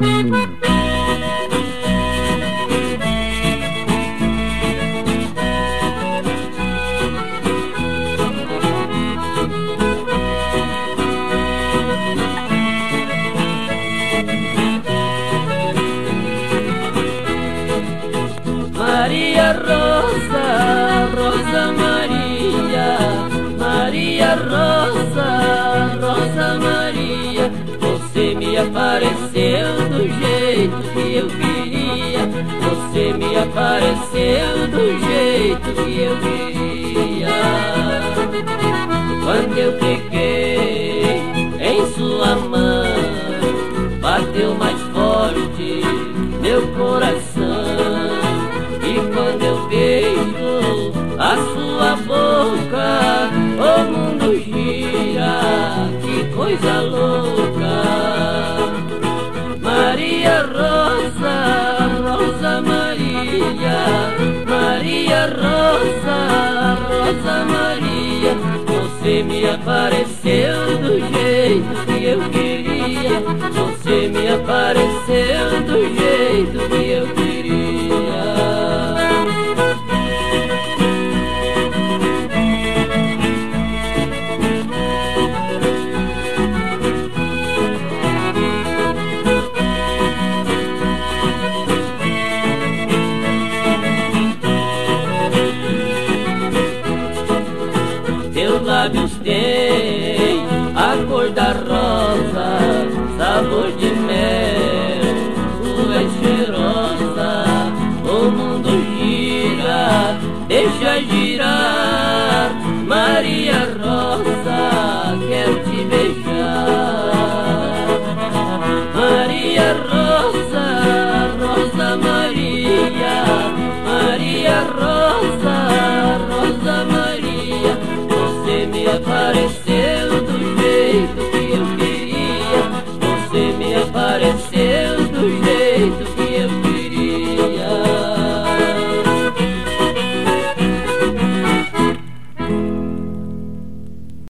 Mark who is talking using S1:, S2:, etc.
S1: Maria Rosa, Rosa Maria, Maria Rosa, Rosa Maria, você me apareceu do jeito que eu queria, você me apareceu do jeito que eu queria. Quando eu peguei em sua mão, bateu mais forte meu coração. E quando eu beijo a sua boca, o mundo gira, que coisa louca. Maria Rosa, Rosa Maria, Maria Rosa, Rosa Maria, você me apareceu do jeito que eu queria, você me apareceu do jeito que eu queria. Teus lábios têm a cor da rosa, sabor de mel, tu és cheirosa. O mundo gira, deixa girar, Maria Rosa, quero te beijar. Maria Rosa,